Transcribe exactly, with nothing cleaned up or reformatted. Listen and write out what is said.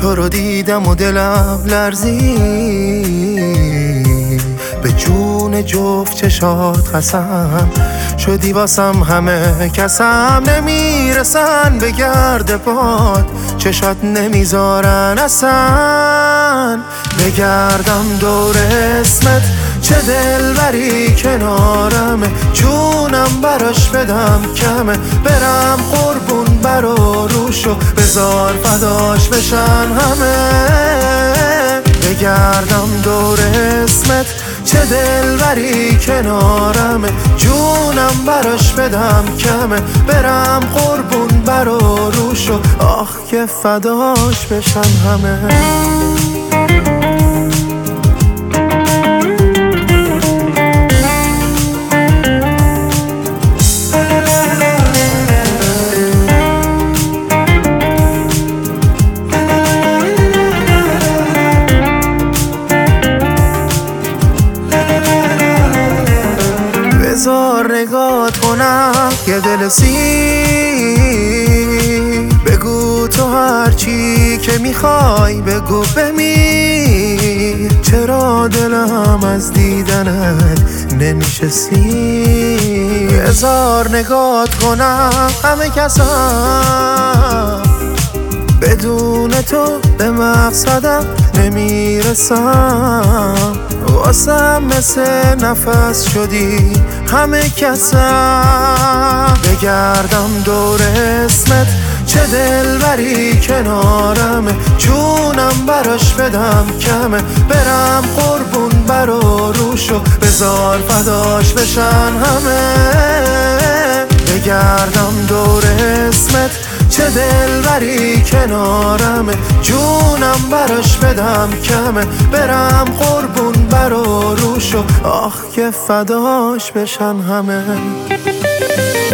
تو رو دیدم و دلم لرزید، به جون جفت چشات قسم شدی واسم همه کسم. نمیرسن به گرد پات، چشات نمیذارن اصلا بگردم دور اسمت. چه دلبری کنارمه، جونم براش بدم کمه. برم قربون برا روشو، بزار فداش بشن همه. بگردم دور اسمت، چه دلبری کنارمه، جونم براش بدم کمه. برم قربون برا روشو، آخ که فداش بشن همه. بذار نگات کنم یه دل سیر، بگو تو هرچی که میخوای بگو بمیر. چرا دلم از دیدنت نمیشه سیر؟ بذار نگات کنم همه کسم، بدون تو به مقصدم نمیرسم. واسم مثل نفس شدی همه کسم. بگردم دور اسمت، چه دلبری کنارمه، جونم براش بدم کمه. برم قربون برا روشو، بزار فداش بشن همه. بگردم دور اسمت، چه دلبری کنارمه، جونم براش بدم کمه. برم قربون برا روشو، آخ که فداش بشن همه.